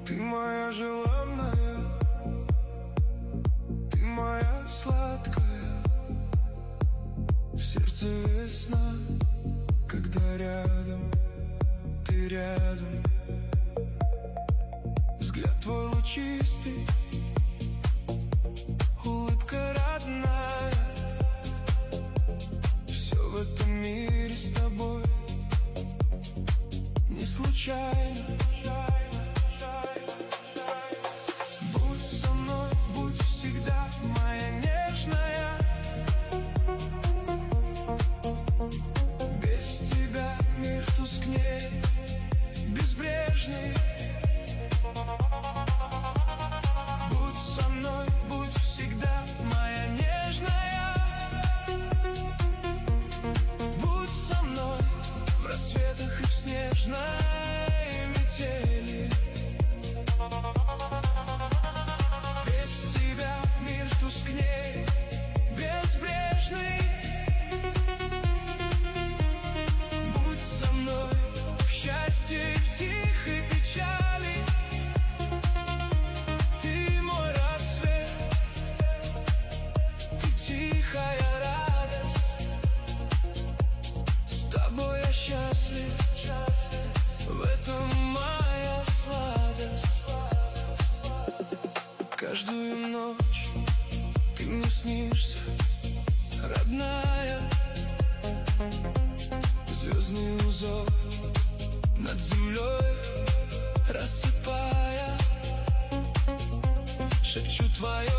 Ты моя желанная, ты моя сладкая. В сердце весна, когда рядом, ты рядом. Взгляд твой лучистый, улыбка родная. Все в этом мире с тобой не случайно. Будь со мной, будь всегда моя нежная. Без тебя мир тускнее, безбрежный. Будь со мной, будь всегда моя нежная. Будь со мной в рассветах и в снежной метели. Без тебя мир тускнее, безбрежный. Будь со мной в счастье и в тихой печали. Ты мой рассвет, ты тихая радость. С тобой я счастлив, в этом моя сладость. Каждую ночь ты мне снишься, родная. Звездный узор над землей рассыпая, шепчу твое